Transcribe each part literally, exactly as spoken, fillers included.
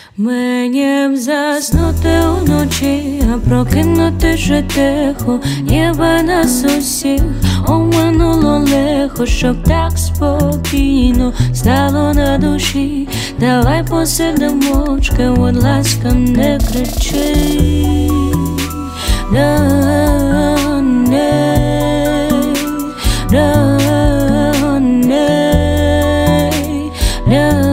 Мені б заснути уночі, а прокинути ще тихо, ніби нас усіх оминуло лихо, щоб так спокійно стало на душі. Давай посидимо мовчки, будь ласка, не кричи. Да, не, да, не, да.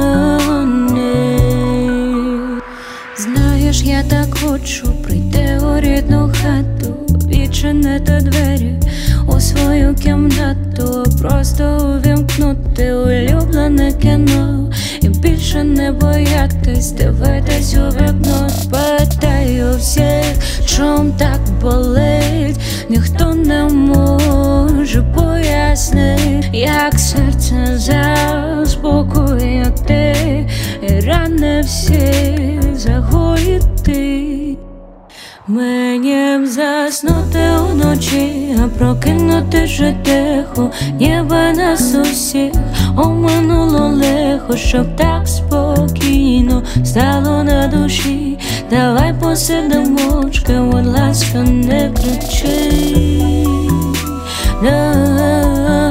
Знаєш, я так хочу прийти у рідну хату, відчинити двері у свою кімнату, просто увімкнути улюблене кіно і більше не боятись дивитись у вікно. Питаю всіх, чом так болить, ніхто не може пояснити, як серце заспокоїти і рани всі загоїти. Мені б заснути уночі, а прокинути ще тихо, ніби нас усіх оминуло лихо, щоб так спокійно стало на душі. Давай посидимо мовчки, будь ласка, не кричи. Да.